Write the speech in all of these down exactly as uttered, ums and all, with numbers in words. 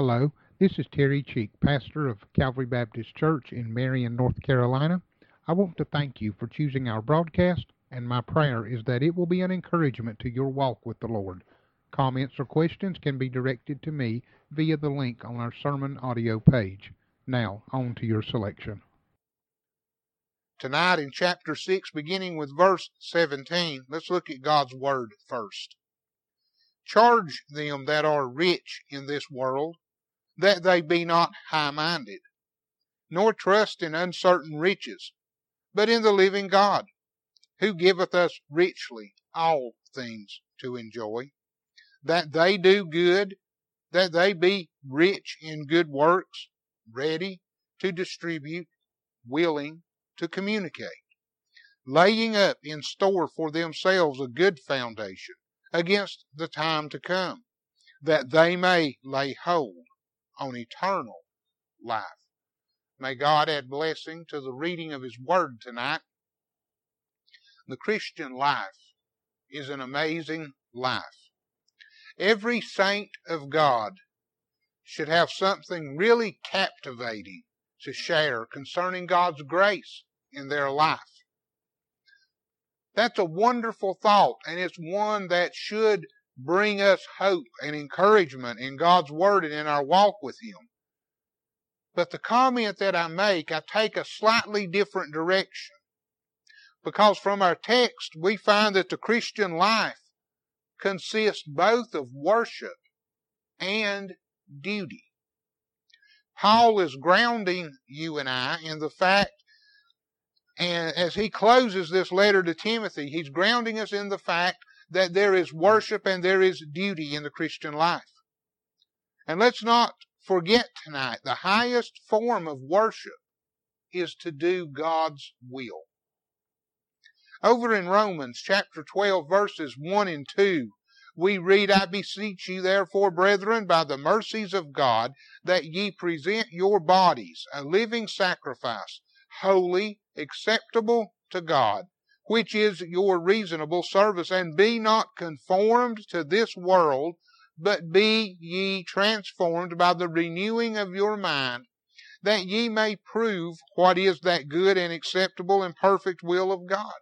Hello, this is Terry Cheek, pastor of Calvary Baptist Church in Marion, North Carolina. I want to thank you for choosing our broadcast, and my prayer is that it will be an encouragement to your walk with the Lord. Comments or questions can be directed to me via the link on our sermon audio page. Now, on to your selection. Tonight in chapter six, beginning with verse seventeen, let's look at God's Word first. Charge them that are rich in this world, that they be not high-minded, nor trust in uncertain riches, but in the living God, who giveth us richly all things to enjoy, that they do good, that they be rich in good works, ready to distribute, willing to communicate, laying up in store for themselves a good foundation against the time to come, that they may lay hold on eternal life. May God add blessing to the reading of His Word tonight. The Christian life is an amazing life. Every saint of God should have something really captivating to share concerning God's grace in their life. That's a wonderful thought, and it's one that should bring us hope and encouragement in God's Word and in our walk with Him. But the comment that I make, I take a slightly different direction. Because from our text, we find that the Christian life consists both of worship and duty. Paul is grounding you and I in the fact, and as he closes this letter to Timothy, he's grounding us in the fact that there is worship and there is duty in the Christian life. And let's not forget tonight, the highest form of worship is to do God's will. Over in Romans chapter twelve, verses one and two, we read, I beseech you therefore, brethren, by the mercies of God, that ye present your bodies a living sacrifice, holy, acceptable to God, which is your reasonable service. And be not conformed to this world, but be ye transformed by the renewing of your mind, that ye may prove what is that good and acceptable and perfect will of God.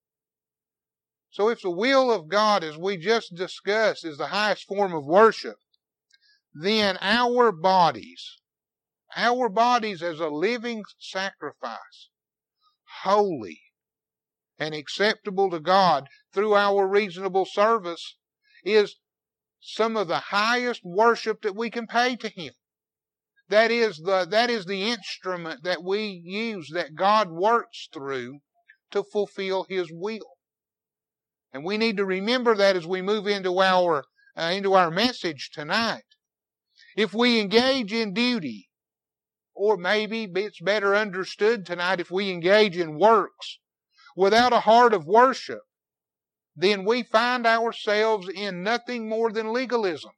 So if the will of God, as we just discussed, is the highest form of worship, then our bodies, our bodies as a living sacrifice, holy and acceptable to God through our reasonable service, is some of the highest worship that we can pay to Him. That is the, that is the instrument that we use, that God works through to fulfill His will. And we need to remember that as we move into our, uh, into our message tonight. If we engage in duty, or maybe it's better understood tonight, if we engage in works without a heart of worship, then we find ourselves in nothing more than legalism.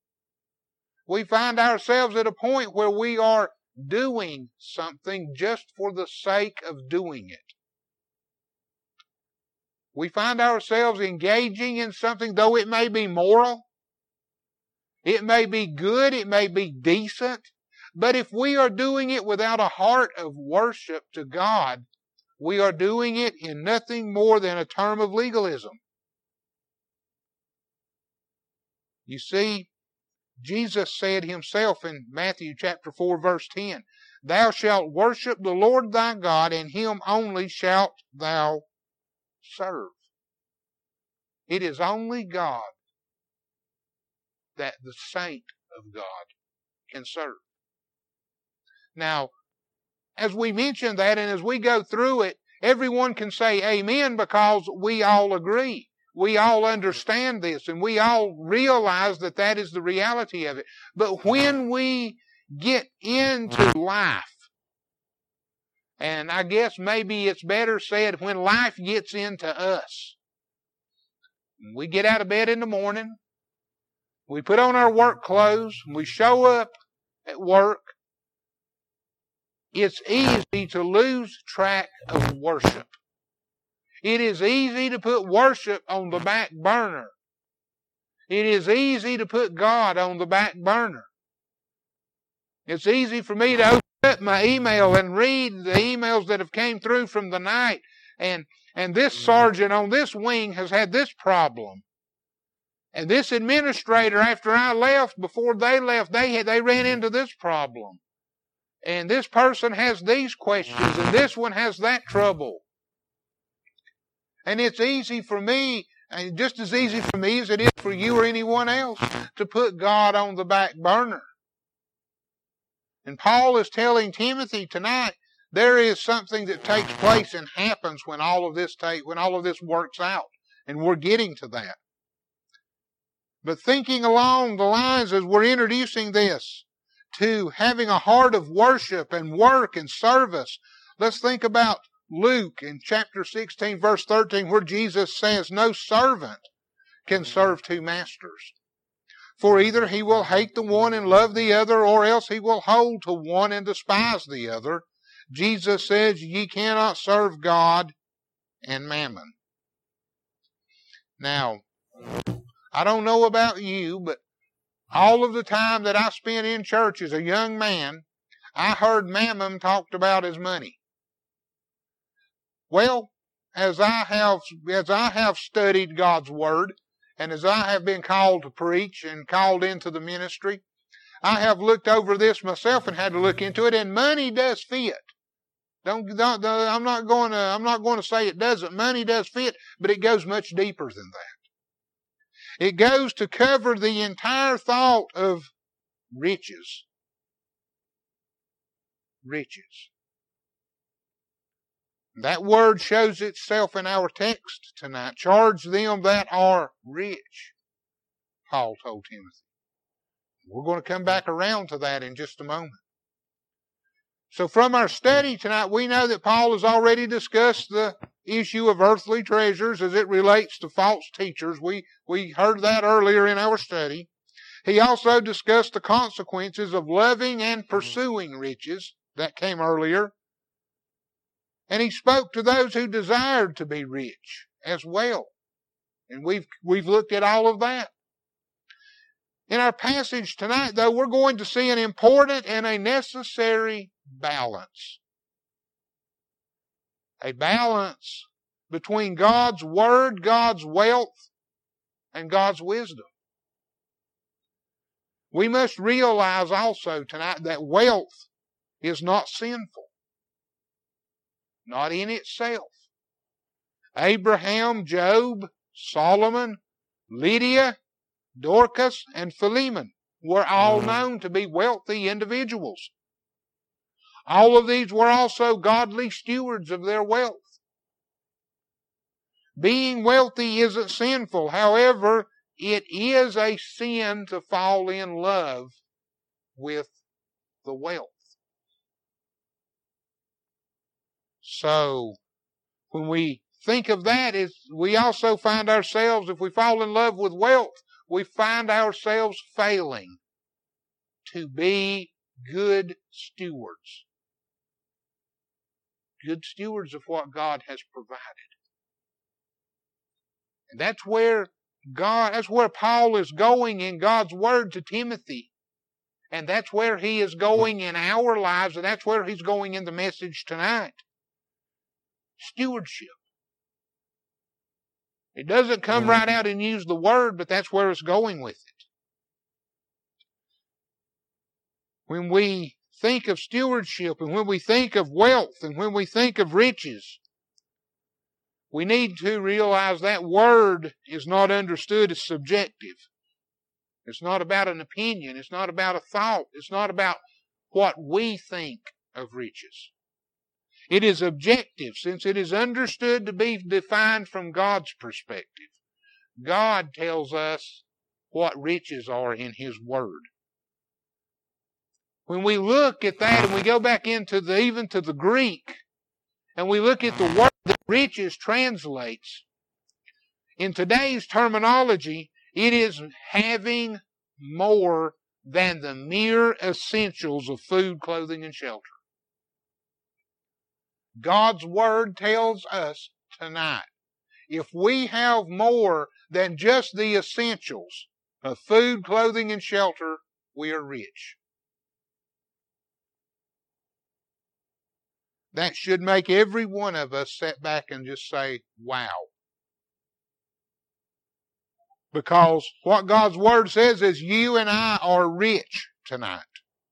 We find ourselves at a point where we are doing something just for the sake of doing it. We find ourselves engaging in something, though it may be moral, it may be good, it may be decent, but if we are doing it without a heart of worship to God, we are doing it in nothing more than a term of legalism. You see, Jesus said Himself in Matthew chapter four, verse ten, Thou shalt worship the Lord thy God, and Him only shalt thou serve. It is only God that the saint of God can serve. Now, as we mention that and as we go through it, everyone can say amen because we all agree. We all understand this and we all realize that that is the reality of it. But when we get into life, and I guess maybe it's better said when life gets into us, we get out of bed in the morning, we put on our work clothes, we show up at work, it's easy to lose track of worship. It is easy to put worship on the back burner. It is easy to put God on the back burner. It's easy for me to open up my email and read the emails that have came through from the night. And, and this sergeant on this wing has had this problem. And this administrator, after I left, before they left, they had, they ran into this problem. And this person has these questions, and this one has that trouble. And it's easy for me, and just as easy for me as it is for you or anyone else, to put God on the back burner. And Paul is telling Timothy tonight, there is something that takes place and happens when all of this take, when all of this works out. And we're getting to that. But thinking along the lines as we're introducing this to having a heart of worship and work and service, let's think about Luke in chapter sixteen, verse thirteen, where Jesus says, no servant can serve two masters. For either he will hate the one and love the other, or else he will hold to one and despise the other. Jesus says, ye cannot serve God and mammon. Now, I don't know about you, but all of the time that I spent in church as a young man, I heard mammon talked about as money. Well, as I have, as I have studied God's Word, and as I have been called to preach and called into the ministry, I have looked over this myself and had to look into it, and money does fit. Don't, don't, I'm not going to, I'm not going to say it doesn't. Money does fit, but it goes much deeper than that. It goes to cover the entire thought of riches. Riches. That word shows itself in our text tonight. Charge them that are rich, Paul told Timothy. We're going to come back around to that in just a moment. So from our study tonight, we know that Paul has already discussed the issue of earthly treasures as it relates to false teachers. We, we heard that earlier in our study. He also discussed the consequences of loving and pursuing riches. That came earlier. And he spoke to those who desired to be rich as well. And we've, we've looked at all of that. In our passage tonight, though, we're going to see an important and a necessary balance. A balance between God's Word, God's wealth, and God's wisdom. We must realize also tonight that wealth is not sinful. Not in itself. Abraham, Job, Solomon, Lydia, Dorcas, and Philemon were all known to be wealthy individuals. All of these were also godly stewards of their wealth. Being wealthy isn't sinful. However, it is a sin to fall in love with the wealth. So, when we think of that, is we also find ourselves, if we fall in love with wealth, we find ourselves failing to be good stewards. Good stewards of what God has provided. And that's where God, that's where Paul is going in God's Word to Timothy. And that's where he is going in our lives, and that's where he's going in the message tonight. Stewardship. It doesn't come right out and use the word, but that's where it's going with it. When we think of stewardship, and when we think of wealth, and when we think of riches, we need to realize that word is not understood as subjective. It's not about an opinion. It's not about a thought. It's not about what we think of riches. It is objective, since it is understood to be defined from God's perspective. God tells us what riches are in His Word. When we look at that and we go back into the, even to the Greek, and we look at the word that riches translates, in today's terminology, it is having more than the mere essentials of food, clothing, and shelter. God's Word tells us tonight, if we have more than just the essentials of food, clothing, and shelter, we are rich. that should make every one of us sit back and just say, wow. Because what God's Word says is you and I are rich tonight.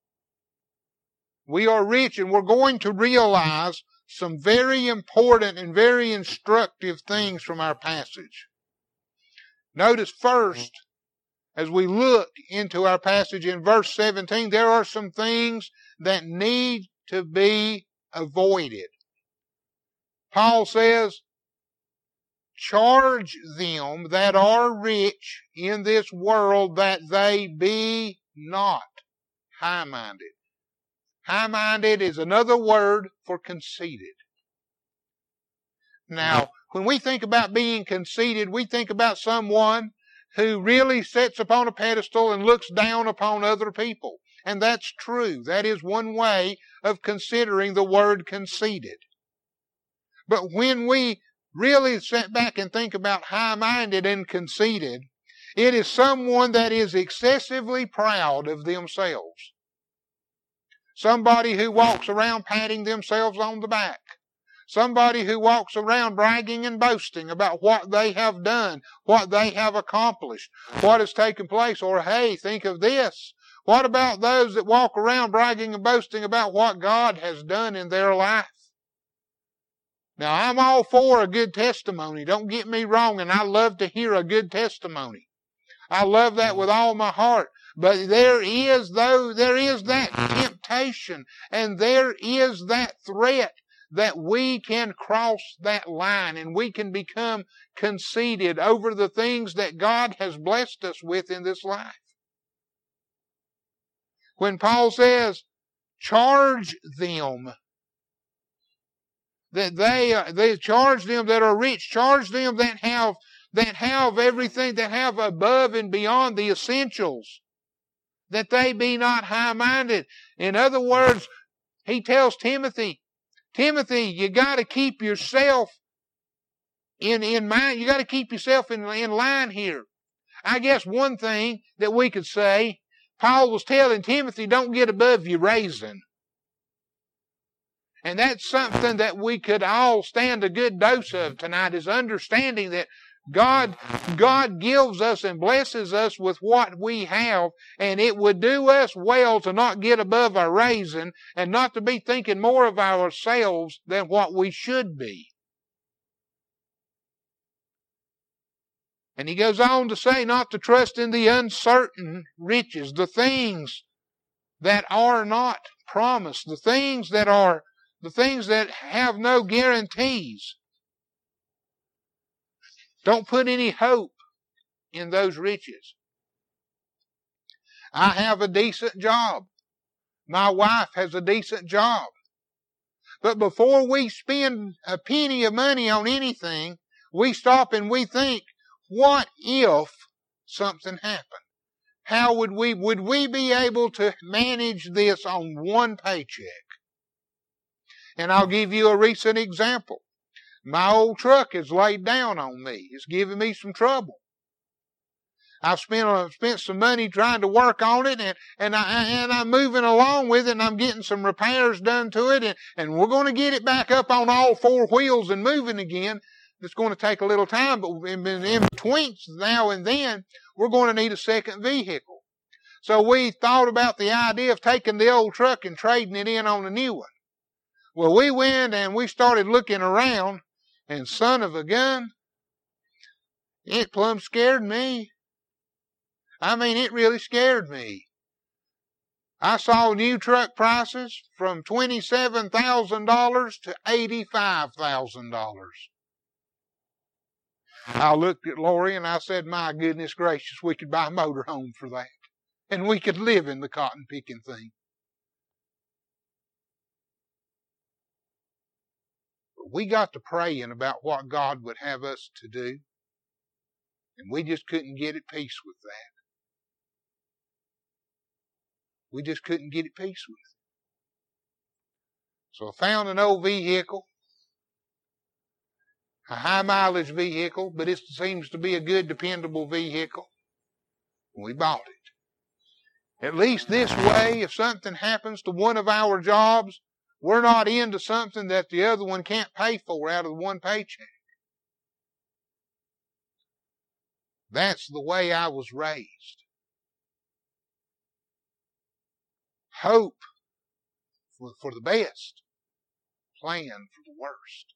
We are rich, and we're going to realize some very important and very instructive things from our passage. Notice first, as we look into our passage in verse seventeen, there are some things that need to be avoided. Paul says, charge them that are rich in this world that they be not high-minded. High-minded is another word for conceited. Now, when we think about being conceited, we think about someone who really sits upon a pedestal and looks down upon other people. And that's true. That is one way of considering the word conceited. But when we really sit back and think about high-minded and conceited, it is someone that is excessively proud of themselves. Somebody who walks around patting themselves on the back. Somebody who walks around bragging and boasting about what they have done, what they have accomplished, what has taken place. Or, hey, think of this. What about those that walk around bragging and boasting about what God has done in their life? Now, I'm all for a good testimony. Don't get me wrong, and I love to hear a good testimony. I love that with all my heart. But there is, though, there is that temptation, and there is that threat that we can cross that line and we can become conceited over the things that God has blessed us with in this life. When Paul says, charge them, that they, uh, they charge them that are rich, charge them that have, that have everything, that have above and beyond the essentials, that they be not high-minded. In other words, he tells Timothy, Timothy, you got to keep yourself in, in mind. You got to keep yourself in, in line here. I guess one thing that we could say, Paul was telling Timothy, don't get above your raising. And that's something that we could all stand a good dose of tonight, is understanding that God, God gives us and blesses us with what we have, and it would do us well to not get above our raising and not to be thinking more of ourselves than what we should be. And he goes on to say not to trust in the uncertain riches, the things that are not promised, the things that are, the things that have no guarantees. Don't put any hope in those riches. I have a decent job. My wife has a decent job. But before we spend a penny of money on anything, we stop and we think, what if something happened? How would we, would we be able to manage this on one paycheck? And I'll give you a recent example. My old truck is laid down on me. It's giving me some trouble. I've spent uh, spent some money trying to work on it, and and I and I'm moving along with it, and I'm getting some repairs done to it, and and we're going to get it back up on all four wheels and moving again. It's going to take a little time, but in, in between now and then, we're going to need a second vehicle. So we thought about the idea of taking the old truck and trading it in on a new one. Well, we went and we started looking around. And son of a gun, it plumb scared me. I mean, it really scared me. I saw new truck prices from twenty-seven thousand dollars to eighty-five thousand dollars. I looked at Lori and I said, my goodness gracious, we could buy a motorhome for that. And we could live in the cotton picking thing. We got to praying about what God would have us to do, and we just couldn't get at peace with that. We just couldn't get at peace with it. So I found an old vehicle, a high mileage vehicle, but it seems to be a good, dependable vehicle. We bought it. At least this way, if something happens to one of our jobs, We're not into something that the other one can't pay for out of the one paycheck. That's the way I was raised. Hope for, for the best, plan for the worst.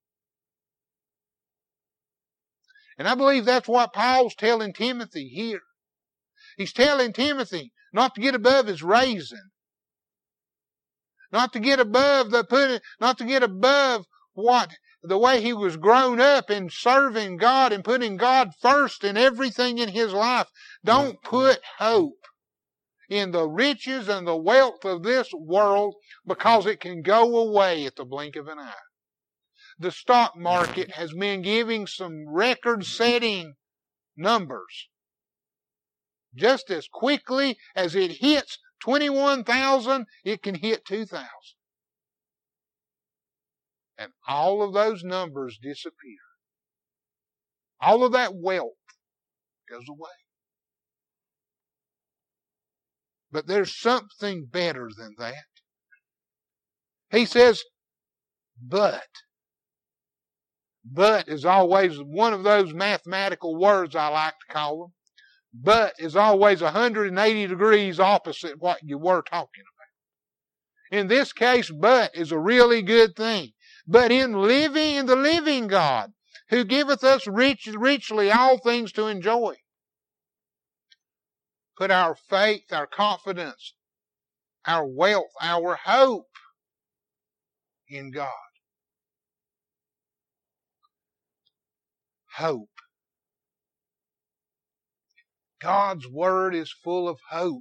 And I believe that's what Paul's telling Timothy here. He's telling Timothy not to get above his raising. Not to get above the put not to get above what the way he was grown up in serving God and putting God first in everything in his life. Don't put hope in the riches and the wealth of this world, because it can go away at the blink of an eye. The stock market has been giving some record-setting numbers. Just as quickly as it hits twenty-one thousand, it can hit two thousand. And all of those numbers disappear. All of that wealth goes away. But there's something better than that. He says, but. But is always one of those mathematical words I like to call them. But is always one hundred eighty degrees opposite what you were talking about. In this case, but is a really good thing. But in living, in the living God, who giveth us rich, richly all things to enjoy. Put our faith, our confidence, our wealth, our hope in God. Hope. God's Word is full of hope.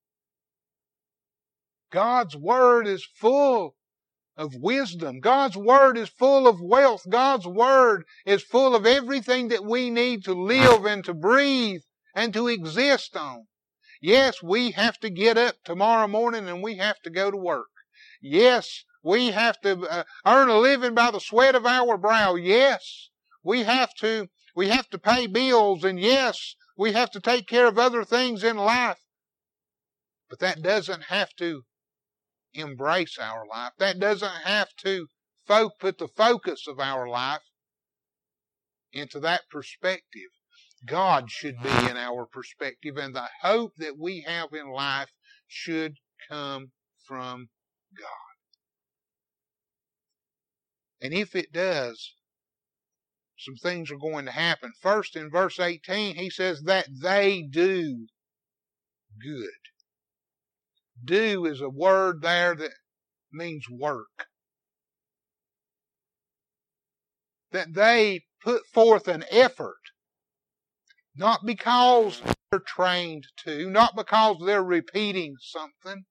God's Word is full of wisdom. God's Word is full of wealth. God's Word is full of everything that we need to live and to breathe and to exist on. Yes, we have to get up tomorrow morning and we have to go to work. Yes, we have to uh, earn a living by the sweat of our brow. Yes, we have to we have to pay bills, and yes, we have to take care of other things in life. But that doesn't have to embrace our life. That doesn't have to fo- put the focus of our life into that perspective. God should be in our perspective, and the hope that we have in life should come from God. And if it does, some things are going to happen. First, in verse eighteen, he says that they do good. Do is a word there that means work. That they put forth an effort. Not because they're trained to, not because they're repeating something.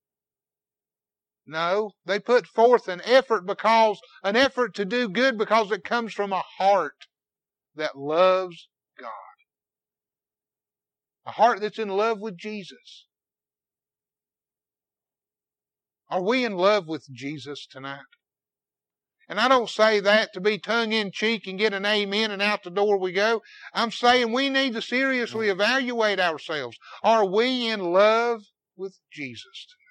No, they put forth an effort because, an effort to do good because it comes from a heart that loves God. A heart that's in love with Jesus. Are we in love with Jesus tonight? And I don't say that to be tongue-in-cheek and get an amen and out the door we go. I'm saying we need to seriously evaluate ourselves. Are we in love with Jesus tonight?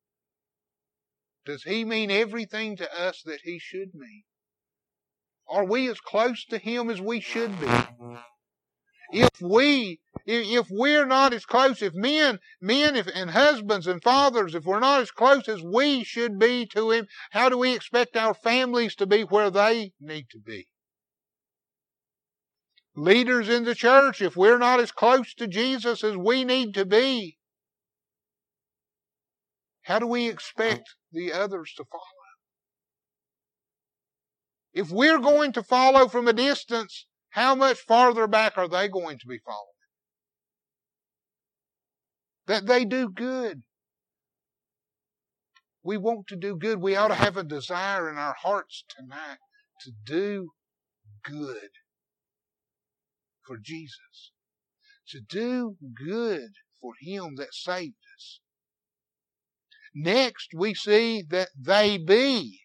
Does He mean everything to us that He should mean? Are we as close to Him as we should be? If we, if we're not as close, if men, men if, and husbands and fathers, if we're not as close as we should be to Him, how do we expect our families to be where they need to be? Leaders in the church, if we're not as close to Jesus as we need to be, how do we expect the others to follow? If we're going to follow from a distance, how much farther back are they going to be following? That they do good. We want to do good. We ought to have a desire in our hearts tonight to do good for Jesus. To do good for Him that saved us. Next, we see that they be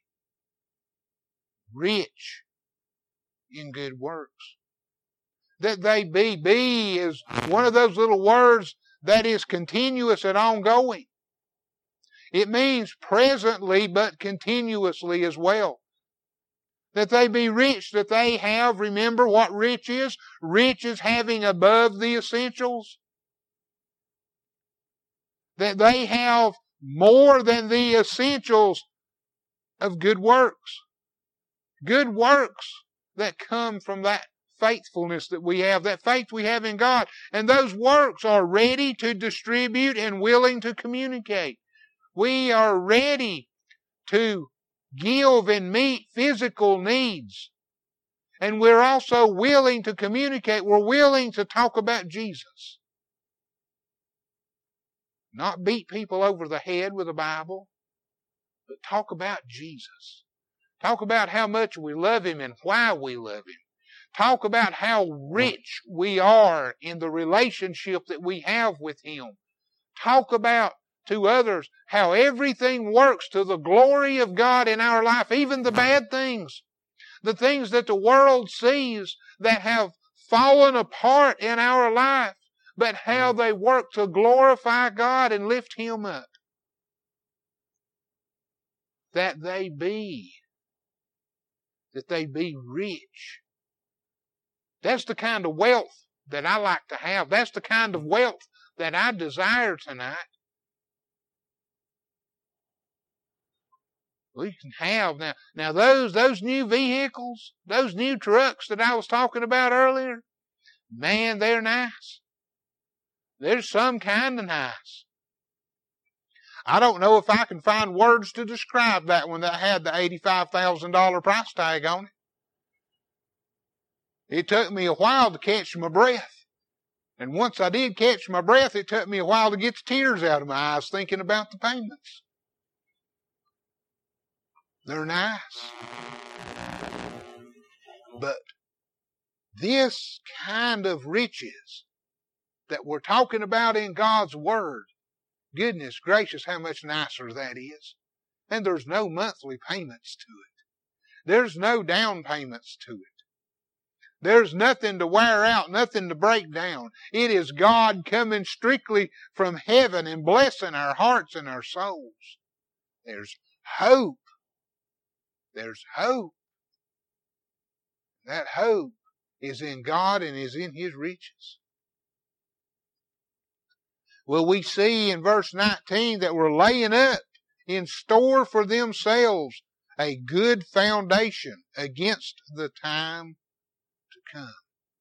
rich in good works. That they be. Be is one of those little words that is continuous and ongoing. It means presently but continuously as well. That they be rich, that they have, remember what rich is? Rich is having above the essentials. That they have more than the essentials of good works. Good works that come from that faithfulness that we have, that faith we have in God. And those works are ready to distribute and willing to communicate. We are ready to give and meet physical needs. And we're also willing to communicate. We're willing to talk about Jesus. Not beat people over the head with the Bible, but talk about Jesus. Talk about how much we love Him and why we love Him. Talk about how rich we are in the relationship that we have with Him. Talk about to others how everything works to the glory of God in our life, even the bad things, the things that the world sees that have fallen apart in our life, but how they work to glorify God and lift Him up. That they be, that they be rich. That's the kind of wealth that I like to have. That's the kind of wealth that I desire tonight. We can have now. Now those those new vehicles, those new trucks that I was talking about earlier, man, they're nice. They're some kind of nice. I don't know if I can find words to describe that one that had the eighty-five thousand dollars price tag on it. It took me a while to catch my breath. And once I did catch my breath, it took me a while to get the tears out of my eyes thinking about the payments. They're nice. But this kind of riches that we're talking about in God's Word, goodness gracious, how much nicer that is. And there's no monthly payments to it. There's no down payments to it. There's nothing to wear out, nothing to break down. It is God coming strictly from heaven and blessing our hearts and our souls. There's hope. There's hope. That hope is in God and is in His riches. Well, we see in verse nineteen that we're laying up in store for themselves a good foundation against the time to come.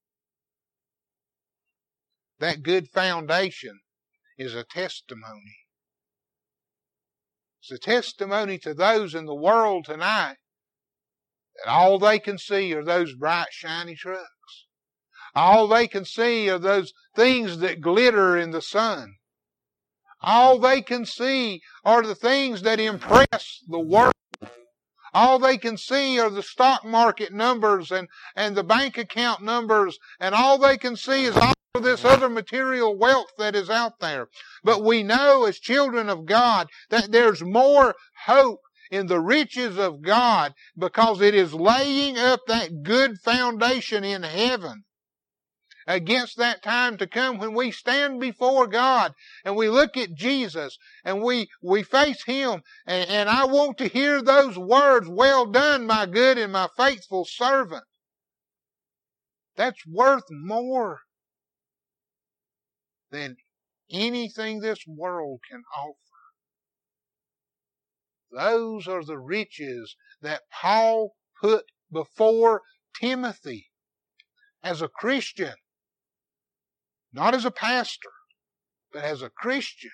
That good foundation is a testimony. It's a testimony to those in the world tonight that all they can see are those bright, shiny trucks. All they can see are those things that glitter in the sun. All they can see are the things that impress the world. All they can see are the stock market numbers and, and the bank account numbers, and all they can see is all of this other material wealth that is out there. But we know as children of God that there's more hope in the riches of God because it is laying up that good foundation in heaven against that time to come when we stand before God and we look at Jesus and we, we face Him. And, and I want to hear those words, "Well done, my good and my faithful servant." That's worth more than anything this world can offer. Those are the riches that Paul put before Timothy as a Christian. Not as a pastor, but as a Christian.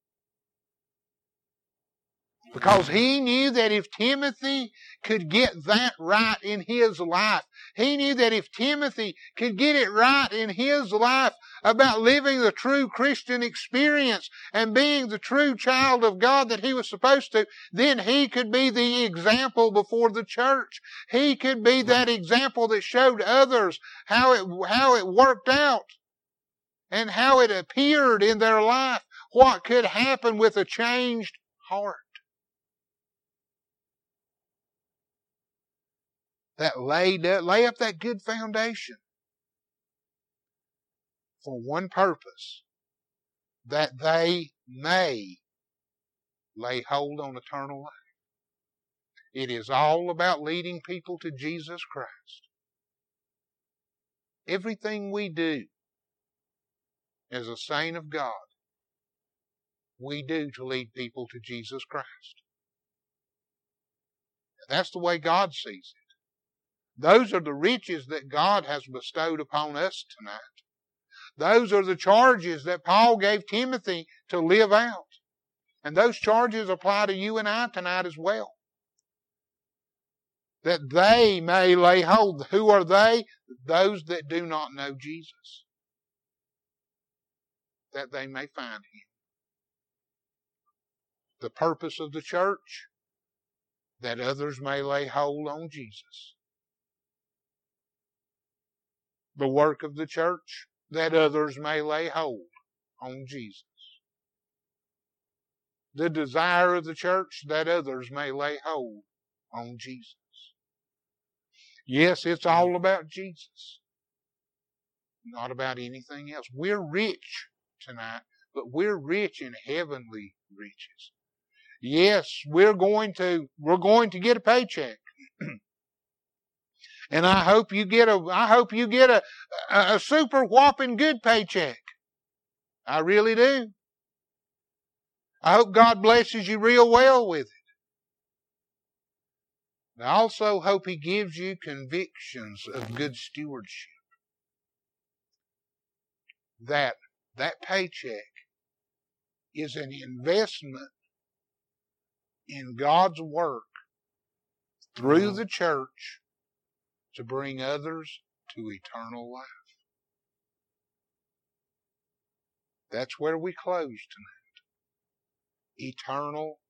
Because he knew that if Timothy could get that right in his life, he knew that if Timothy could get it right in his life about living the true Christian experience and being the true child of God that he was supposed to, then he could be the example before the church. He could be that example that showed others how it, how it worked out and how it appeared in their life, what could happen with a changed heart. That laid up, lay up that good foundation for one purpose, that they may lay hold on eternal life. It is all about leading people to Jesus Christ. Everything we do as a saint of God, we do to lead people to Jesus Christ. That's the way God sees it. Those are the riches that God has bestowed upon us tonight. Those are the charges that Paul gave Timothy to live out. And those charges apply to you and I tonight as well. That they may lay hold. Who are they? Those that do not know Jesus. That they may find Him. The purpose of the church, that others may lay hold on Jesus. The work of the church, that others may lay hold on Jesus. The desire of the church, that others may lay hold on Jesus. Yes, it's all about Jesus. Not about anything else. We're rich tonight, but we're rich in heavenly riches. Yes, we're going to, we're going to get a paycheck. And I hope you get a, I hope you get a, a, a super whopping good paycheck. I really do. I hope God blesses you real well with it. I also hope He gives you convictions of good stewardship. That, that paycheck is an investment in God's work through the church to bring others to eternal life. That's where we close tonight. Eternal